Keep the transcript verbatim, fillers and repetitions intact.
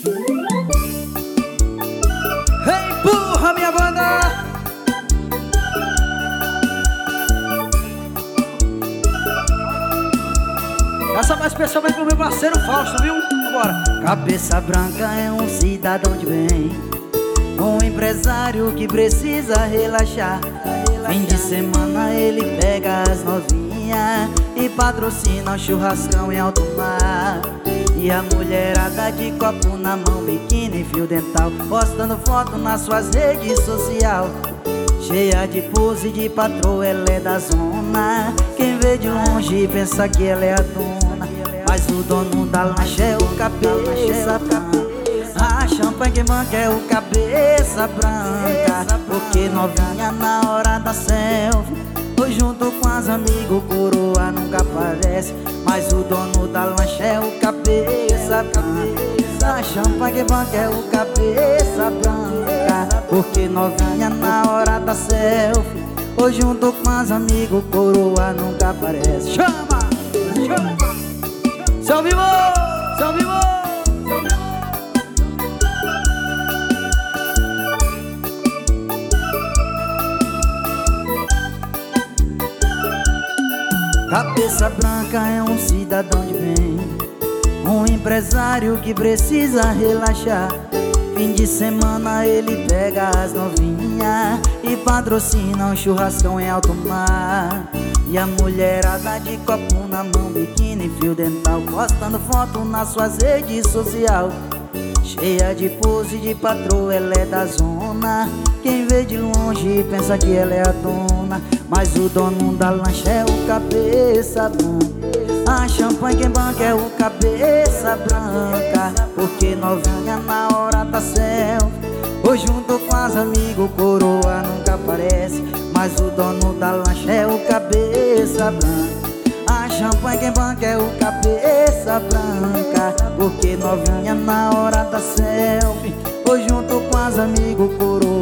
Empurra minha banda. Essa mais especialmente pro meu parceiro Fausto, viu? Vambora. Cabeça branca é um cidadão de bem, um empresário que precisa relaxar. Fim de semana ele pega as novinhas e patrocina um churrascão em alto mar. E a mulherada de copo na mão, biquíni e fio dental, postando foto nas suas redes sociais. Cheia de pose de patroa, ela é da zona. Quem vê de longe pensa que ela é a dona, mas o dono da lancha é o cabeça branca. A champanhe que banca é o cabeça branca. Porque novinha na hora da selfie, ou junto com as amigos, coroa nunca aparece, mas o dono da lancha é o cabeça branca. A champanhe que banca é o cabeça branca. Porque novinha na hora da selfie, ou junto com as amigos, coroa nunca aparece. Chama! Chama! Seu vivo! Seu vivo! Cabeça branca é um cidadão de bem, um empresário que precisa relaxar. Fim de semana ele pega as novinhas e patrocina um churrascão em alto mar. E a mulherada de copo na mão, biquíni e fio dental, postando foto nas suas redes sociais. Cheia de pose de patroa, ela é da zona. Quem vê de longe pensa que ela é a dona, mas o dono da lancha é o cabeça branca. A champanhe quem banca é o cabeça branca. Porque novinha na hora da selfie, ou junto com as amigos, coroa nunca aparece, mas o dono da lancha é o cabeça branca. A champanhe quem banca é o cabeça branca. Porque novinha na hora da selfie, ou junto com as amigos, coroa